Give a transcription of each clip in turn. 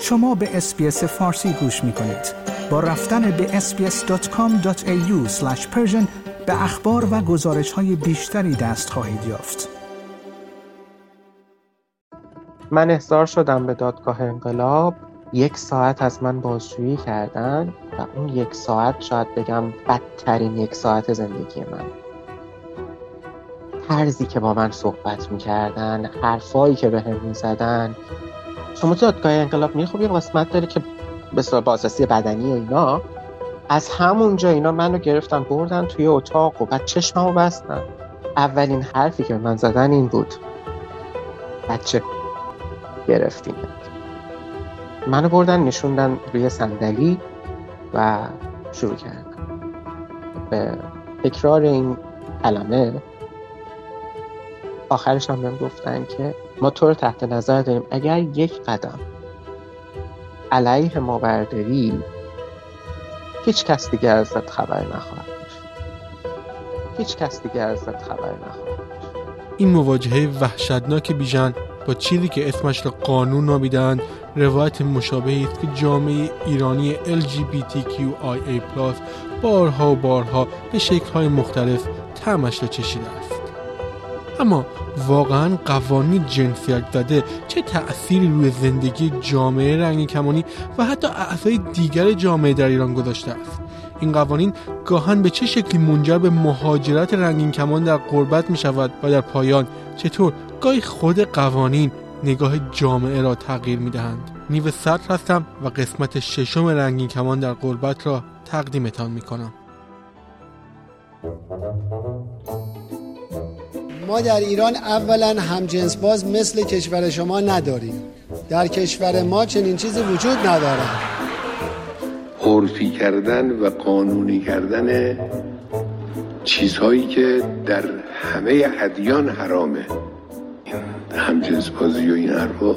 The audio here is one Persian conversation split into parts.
شما به اس‌بی‌اس فارسی گوش می‌کنید. با رفتن به sbs.com.au/persian به اخبار و گزارش‌های بیشتری دست خواهید یافت. من احضار شدم به دادگاه انقلاب. 1 ساعت از من بازجویی کردن و اون 1 ساعت شاید بگم بدترین 1 ساعت زندگی من. طرزی که با من صحبت می‌کردن، حرفایی که بهم می‌زدن. شما تو دادگاه انقلاب میری، خب یه قسمت داره که به بازرسی بدنی و اینا. از همونجا اینا منو گرفتن بردن توی اتاق و بعد چشممو بستن. اولین حرفی که من زدن این بود: بچه گرفتیم. منو بردن نشوندن روی صندلی و شروع کردن به تکرار این کلمه. آخرش هم بهم گفتن که ما تو رو تحت نظر داریم، اگر 1 قدم علیه ما برداری هیچ کس دیگه ازت خبر نخواهد داشت. هیچ کس دیگه ازت خبر نخواهد داشت. این مواجهه وحشتناک بیژن با چیزی که اسمش را قانون نامیدند روایت مشابهی است که جامعه ایرانی LGBTQIA+ بارها و بارها به شکل‌های مختلف طعمش را چشیده است. اما واقعاً قوانین جنسیت زده چه تأثیری روی زندگی جامعه رنگین کمانی و حتی اعضای دیگر جامعه در ایران گذاشته است؟ این قوانین گاهن به چه شکلی منجر به مهاجرت رنگین کمان در غربت می شود و در پایان چطور گاهی خود قوانین نگاه جامعه را تغییر می دهند؟ نیو صدر هستم و قسمت 6 رنگین کمان در غربت را تقدیمتان می کنم. ما در ایران اولا همجنس باز مثل کشور شما نداریم. در کشور ما چنین چیزی وجود ندارد. عرفی کردن و قانونی کردن چیزهایی که در همه ادیان حرامه، این همجنس بازی و این حرفا،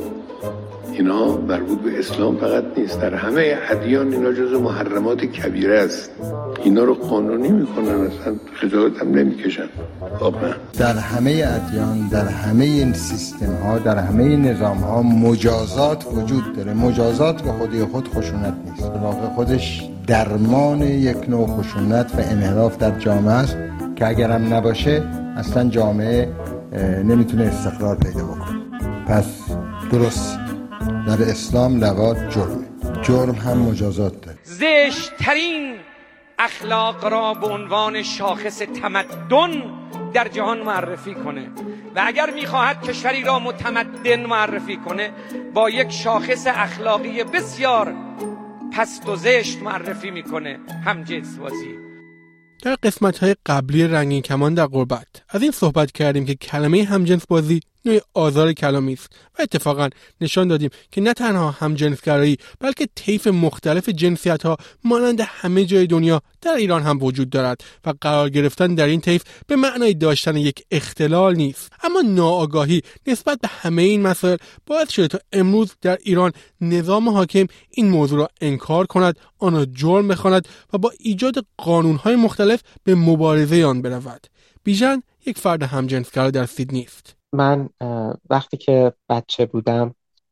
اینا مربوط به اسلام فقط نیست، در همه ادیان اینا جزو محرمات کبیره است. اینا رو قانونی میکنن، اصلا خجالت هم نمیکشن. واقعا در همه ادیان، در همه این سیستم ها، در همه نظام ها مجازات وجود داره. مجازات به خودی خود خشونت نیست، به واقع خودش درمان یک نوع خشونت و انحراف در جامعه است که اگرم نباشه اصلا جامعه نمیتونه استقرار پیدا بکنه. پس درست در اسلام لواط جرم هم مجازات داره. زشت‌ترین اخلاق را به عنوان شاخص تمدن در جهان معرفی کنه و اگر میخواهد کشوری را متمدن معرفی کنه با یک شاخص اخلاقی بسیار پست و زشت معرفی میکنه: همجنس بازی. در قسمت‌های قبلی رنگین کمان در غربت از این صحبت کردیم که کلمه همجنس بازی نوع آزار کلامی است و اتفاقا نشان دادیم که نه تنها همجنسگرایی بلکه طیف مختلف جنسیت‌ها مانند همه جای دنیا در ایران هم وجود دارد و قرار گرفتن در این طیف به معنای داشتن یک اختلال نیست. اما ناآگاهی نسبت به همه این مسائل باعث شده تا امروز در ایران نظام حاکم این موضوع را انکار کند، آن را جرم بخواند و با ایجاد قانون‌های مختلف به مبارزه آن برود. بیژن یک فرد همجنسگرا در سیدنی است. من وقتی که بچه بودم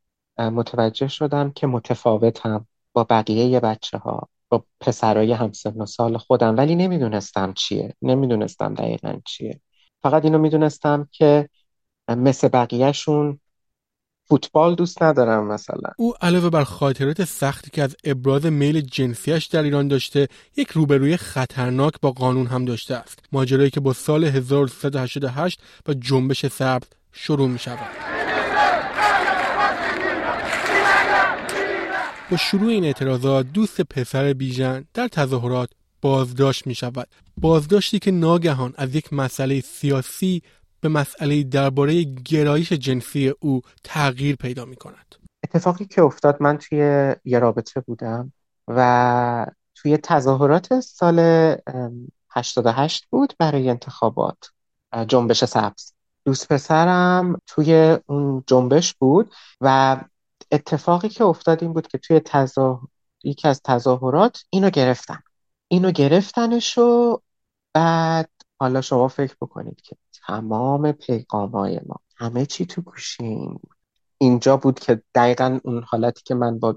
متوجه شدم که متفاوتم با بقیه بچه‌ها، با پسرای همسن و سال خودم، ولی نمیدونستم چیه، نمیدونستم دقیقاً چیه. فقط اینو میدونستم که مثل بقیه‌شون فوتبال دوست ندارم مثلا. او علاوه بر خاطرات سختی که از ابراز میل جنسیش در ایران داشته، یک روبروی خطرناک با قانون هم داشته است. ماجرایی که با سال 1388 و جنبش سبز شروع می شود. با شروع این اعتراضات دوست پسر بیژن در تظاهرات بازداشت می شود. بازداشتی که ناگهان از یک مسئله سیاسی به مسئله درباره گرایش جنسی او تغییر پیدا می کند. اتفاقی که افتاد، من توی یه رابطه بودم و توی تظاهرات سال 88 بود برای انتخابات جنبش سبز. دوست پسرم توی اون جنبش بود و اتفاقی که افتاد این بود که توی یکی از تظاهرات اینو گرفتنش و بعد حالا شما فکر بکنید که تمام پیغامای ما، همه چی تو گوشی این بود. اینجا بود که دقیقاً اون حالتی که من با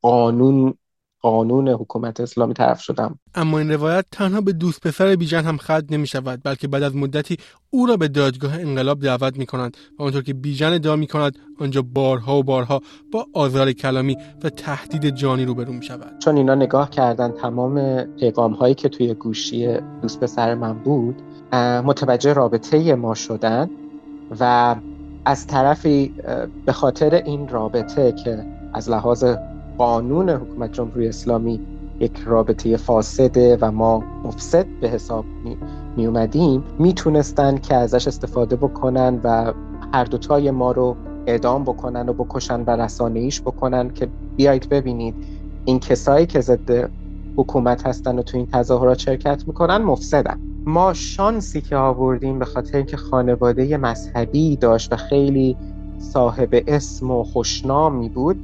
قانون حکومت اسلامی طرف شدم. اما این روایت تنها به دوست پسر بیژن هم ختم نمی شود، بلکه بعد از مدتی او را به دادگاه انقلاب دعوت می کنند و آنطور که بیژن ادعا می کند آنجا بارها و بارها با آزار کلامی و تهدید جانی روبرو می شود. چون اینا نگاه کردن تمام پیغام هایی که توی گوشی دوست پسر من بود متوجه رابطه ما شدن و از طرفی به خاطر این رابطه که از لحاظ قانون حکومت جمهوری اسلامی یک رابطه فاسده و ما مفسد به حساب می اومدیم، میتونستن که ازش استفاده بکنن و هر دوتای ما رو اعدام بکنن و بکشن و رسانه‌ایش بکنن که بیایید ببینید این کسایی که ضد حکومت هستن و تو این تظاهرات شرکت میکنن مفسدن. ما شانسی که آوردیم به خاطر اینکه خانواده مذهبی داشت و خیلی صاحب اسم و خوشنامی بود،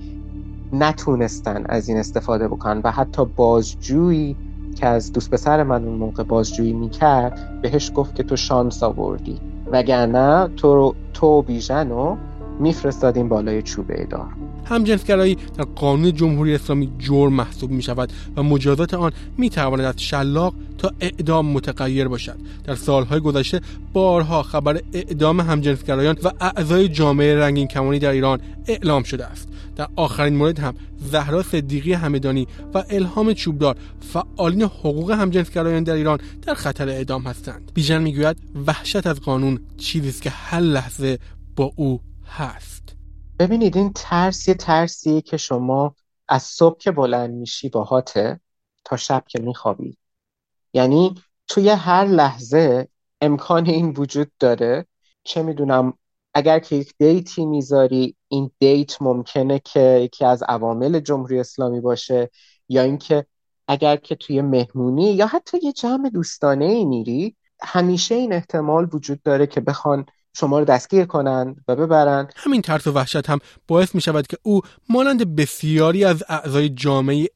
نتونستن از این استفاده بکنن و حتی بازجویی که از دوست پسر من اون موقع بازجویی میکرد بهش گفت که تو شانس آوردی، وگرنه تو بیژنو میفرستادیم بالای چوبه ادار. همجنسگرایی در قانون جمهوری اسلامی جرم محسوب می شود و مجازات آن می تواند از شلاق تا اعدام متغیر باشد. در سالهای گذشته بارها خبر اعدام همجنسگرایان و اعضای جامعه رنگین کمانی در ایران اعلام شده است. در آخرین مورد هم زهرا صدیقی همدانی و الهام چوبدار فعالین حقوق همجنسگرایان در ایران در خطر اعدام هستند. بیژن میگوید وحشت از قانون چیزی است که هر لحظه با او هست. ببینید این ترسیه که شما از صبح که بلند میشی باهاته تا شب که میخوابی. یعنی توی هر لحظه امکان این وجود داره، چه میدونم اگر که یک دیتی میذاری این دیت ممکنه که یکی از عوامل جمهوری اسلامی باشه، یا اینکه اگر که توی مهمونی یا حتی یه جمع دوستانه میری، همیشه این احتمال وجود داره که بخوان شما رو دستگیر کنن و ببرن. همین ترس و وحشت هم باعث می شود که او مانند بسیاری از اعضای جامعه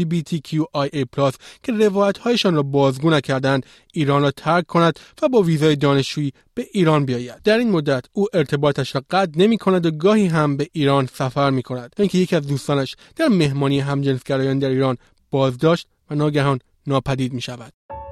LGBTQIA+ که روایت‌هایشان را بازگو نکردند ایران را ترک کند و با ویزای دانشجویی به ایران بیاید. در این مدت او ارتباطش را قطع نمی کند و گاهی هم به ایران سفر می کند تا اینکه یکی از دوستانش در مهمانی همجنسگرایان در ایران بازداشت و ناگهان ناپدید می شود.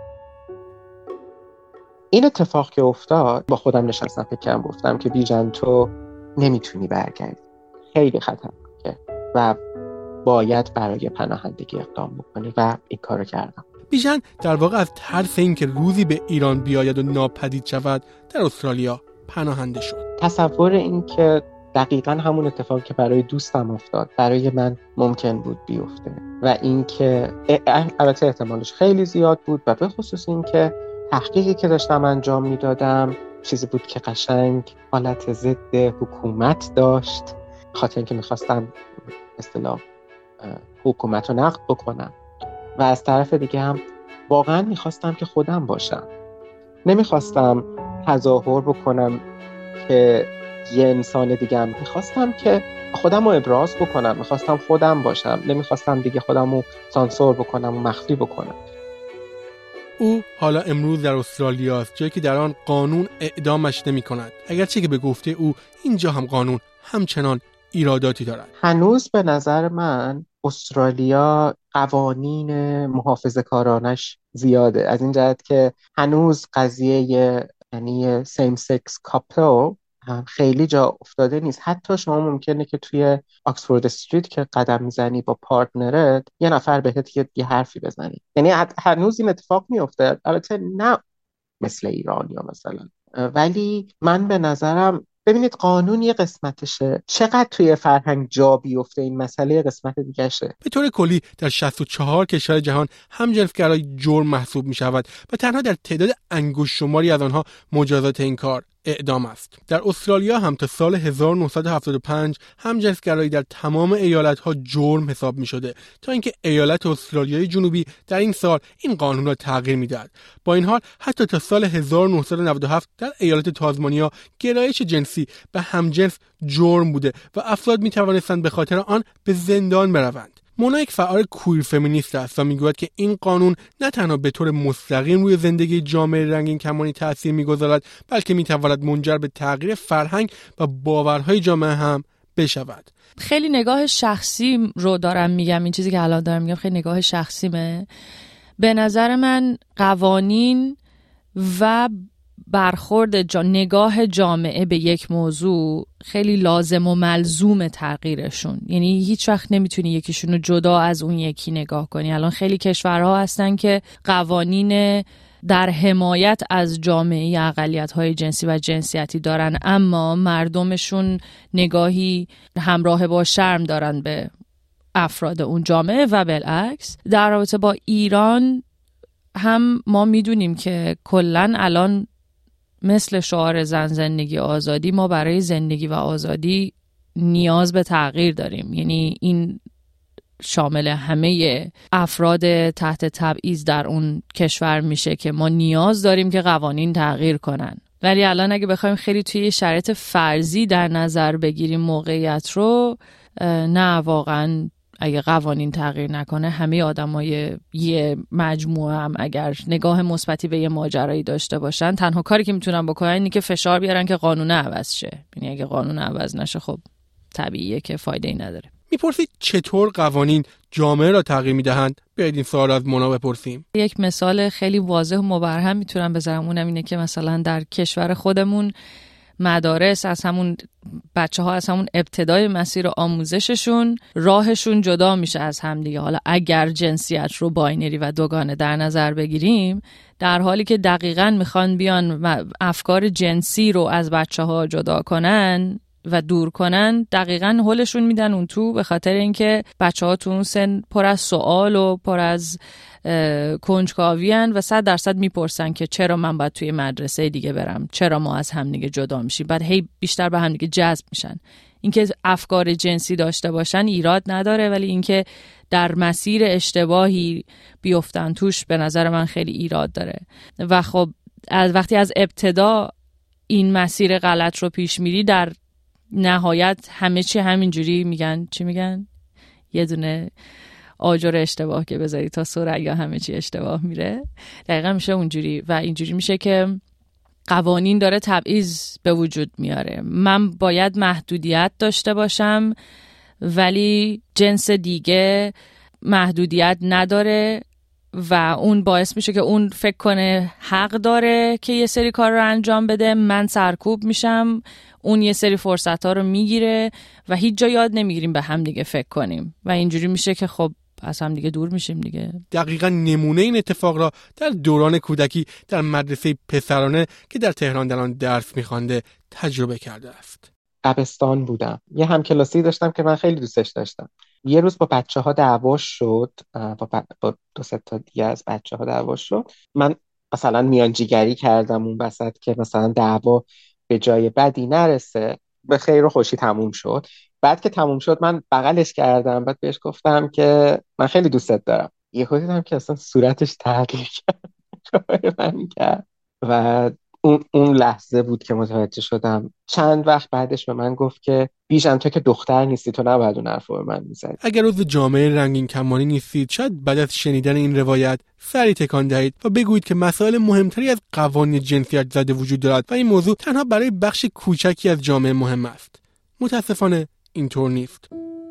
این اتفاق که افتاد با خودم نشستم فکر کردم، گفتم که بیژن تو نمیتونی برگردی، خیلی خطرناکه و باید برای پناهندگی اقدام بکنی و این کارو کردم. بیژن در واقع از ترس اینکه روزی به ایران بیاید و ناپدید شود در استرالیا پناهنده شد. تصور این که دقیقاً همون اتفاقی که برای دوستم افتاد برای من ممکن بود بیفته و اینکه البته احتمالش خیلی زیاد بود و به خصوص این که تحقیقی که داشتم انجام میدادم چیزی بود که قشنگ حالت ضد حکومت داشت، خاطر اینکه میخواستم اصطلاح حکومت رو نقد بکنم و از طرف دیگه هم واقعا میخواستم که خودم باشم، نمیخواستم تظاهر بکنم که یه انسان دیگه هم، میخواستم که خودم رو ابراز بکنم، میخواستم خودم باشم، نمیخواستم دیگه خودم رو سانسور بکنم و مخفی بکنم. او حالا امروز در استرالیا است، جایی که در آن قانون اعدامش نمی کند، اگرچه که به گفته او اینجا هم قانون همچنان ایراداتی دارد. هنوز به نظر من استرالیا قوانین محافظه‌کارانش زیاده، از این جهت که هنوز قضیه یعنی same sex couple خیلی جا افتاده نیست. حتی شما ممکنه که توی آکسفورد استریت که قدم میزنی با پارتنرت یه نفر بهت یه حرفی بزنی، یعنی هنوز این اتفاق میفته، البته نه مثل ایران یا مثلا، ولی من به نظرم ببینید قانون یه قسمتشه، چقدر توی فرهنگ جا بیفته این مسئله قسمت دیگه شه. به طور کلی در 64 کشور جهان همجنسگرایی جرم محسوب می شود و تنها در تعداد انگشت شماری از آنها مجازات این کار اعدام است. در استرالیا هم تا سال 1975 همجنسگرایی در تمام ایالت‌ها جرم حساب می‌شده تا اینکه ایالت استرالیای جنوبی در این سال این قانون را تغییر می‌داد. با این حال حتی تا سال 1997 در ایالت تازمانیا گرایش جنسی به همجنس جرم بوده و افراد می‌توانستند به خاطر آن به زندان بروند. مونا یک فعال کویر فمینیست است و میگوید که این قانون نه تنها به طور مستقیم روی زندگی جامعه رنگین کمانی تأثیر میگذارد، بلکه میتواند منجر به تغییر فرهنگ و باورهای جامعه هم بشود. خیلی نگاه شخصی رو دارم میگم، این چیزی که الان دارم میگم خیلی نگاه شخصیمه. به نظر من قوانین و برخورد نگاه جامعه به یک موضوع خیلی لازم و ملزوم تغییرشون. یعنی هیچ وقت نمیتونی یکیشون رو جدا از اون یکی نگاه کنی. الان خیلی کشورها هستن که قوانین در حمایت از جامعه اقلیت‌های جنسی و جنسیتی دارن، اما مردمشون نگاهی همراه با شرم دارن به افراد اون جامعه و بالعکس. در رابطه با ایران هم ما میدونیم که کلاً الان مثل شعار زن زندگی آزادی، ما برای زندگی و آزادی نیاز به تغییر داریم. یعنی این شامل همه افراد تحت تبعیض در اون کشور میشه که ما نیاز داریم که قوانین تغییر کنن. ولی الان اگه بخوایم خیلی توی شرایط فرضی در نظر بگیریم موقعیت رو، نه واقعا اگه قوانین تغییر نکنه همه آدمای یه مجموعه هم اگر نگاه مثبتی به یه ماجرایی داشته باشن، تنها کاری که میتونن بکنن اینه که فشار بیارن که قانون عوض شه. یعنی اگه قانون عوض نشه خب طبیعیه که فایده ای نداره. میپرسید چطور قوانین جامعه را تغییر میدهند؟ بیایید این سوال از مونا بپرسیم. یک مثال خیلی واضح و مبرهن میتونم بذارم، اونم اینه که مثلا در کشور خودمون مدارس از همون بچه‌ها از همون ابتدای مسیر آموزششون راهشون جدا میشه از همدیگه. حالا اگر جنسیت رو باینری و دوگانه در نظر بگیریم، در حالی که دقیقاً میخوان بیان افکار جنسی رو از بچه‌ها جدا کنن و دور کنن، دقیقاً هولشون میدن اون تو، به خاطر اینکه بچه‌ها تو اون سن پر از سوال و پر از کنجکاویان و 100% میپرسن که چرا من باید توی مدرسه دیگه برم، چرا ما از هم دیگه جدا میشیم، بعد هی بیشتر به هم دیگه جذب میشن. اینکه افکار جنسی داشته باشن ایراد نداره، ولی اینکه در مسیر اشتباهی بیفتن توش به نظر من خیلی ایراد داره. و خب وقتی از ابتدا این مسیر غلط رو پیش میری، در نهایت همه چی همینجوری میگن، چی میگن؟ یه دونه آجر اشتباه که بذاری تا ثریا همه چی اشتباه میره. دقیقا میشه اونجوری و اینجوری میشه که قوانین داره تبعیض به وجود میاره. من باید محدودیت داشته باشم ولی جنس دیگه محدودیت نداره و اون باعث میشه که اون فکر کنه حق داره که یه سری کار رو انجام بده، من سرکوب میشم، اون یه سری فرصت ها رو میگیره و هیچ جا یاد نمیگیریم به هم دیگه فکر کنیم و اینجوری میشه که خب از هم دیگه دور میشیم دیگه. دقیقاً نمونه این اتفاق را در دوران کودکی در مدرسه پسرانه که در تهران در آن درس می‌خوانده تجربه کرده است. دبستان بودم، یه همکلاسی داشتم که من خیلی دوستش داشتم. یه روز با بچه‌ها دعوا شد، با 2-3 تا دیگه از بچه‌ها دعوا شد. من مثلا میانجیگری کردم اون وسط که مثلا دعوا به جای بدی نرسه، به خیر و خوشی تموم شد. بعد که تموم شد من بغلش کردم، بعد بهش گفتم که من خیلی دوستت دارم. یهو دیدم که اصلا صورتش تغییر کرد و اون لحظه بود که متوجه شدم. چند وقت بعدش به من گفت که بیژن تو که دختر نیستی، تو نباید اون حرفو به من میزنی. اگر عضو جامعه رنگین کمانی نیستید، شاید بعد از شنیدن این روایت سری تکان دهید و بگویید که مسائل مهمتری از قوانین جنسیت زده وجود دارد و این موضوع تنها برای بخش کوچکی از جامعه مهم است. متاسفانه اینطور نیست.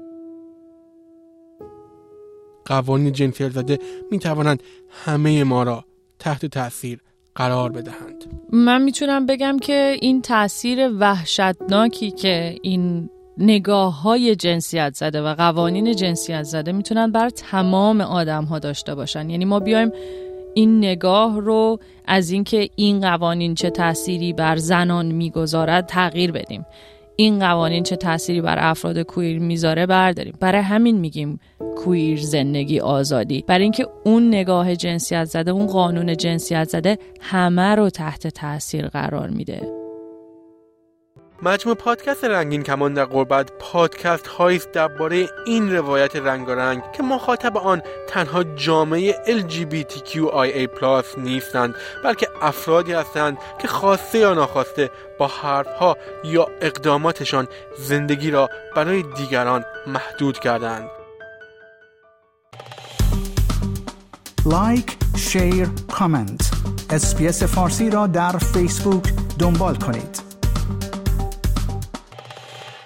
قوانین جنسیت زده می توانند همه ما را تحت تأثیر قرار بدهند. من میتونم بگم که این تأثیر وحشتناکی که این نگاه‌های جنسیت زده و قوانین جنسیت زده میتونن بر تمام آدم‌ها داشته باشن. یعنی ما بیایم این نگاه رو از اینکه این قوانین چه تأثیری بر زنان میگذارد تغییر بدیم، این قوانین چه تأثیری بر افراد کویر میذاره برداریم. برای همین میگیم کویر زندگی آزادی، برای اینکه اون نگاه جنسیت زده، اون قانون جنسیت زده همه رو تحت تأثیر قرار میده. مجموع پادکست رنگین کمان در غربت پادکست هایی است درباره این روایت رنگارنگ که مخاطب آن تنها جامعه LGBTQIA+ نیستند، بلکه افرادی هستند که خواسته یا ناخواسته با حرفها یا اقداماتشان زندگی را برای دیگران محدود کردند. لایک، شیر، کامنت. اسپیس فارسی را در فیسبوک دنبال کنید.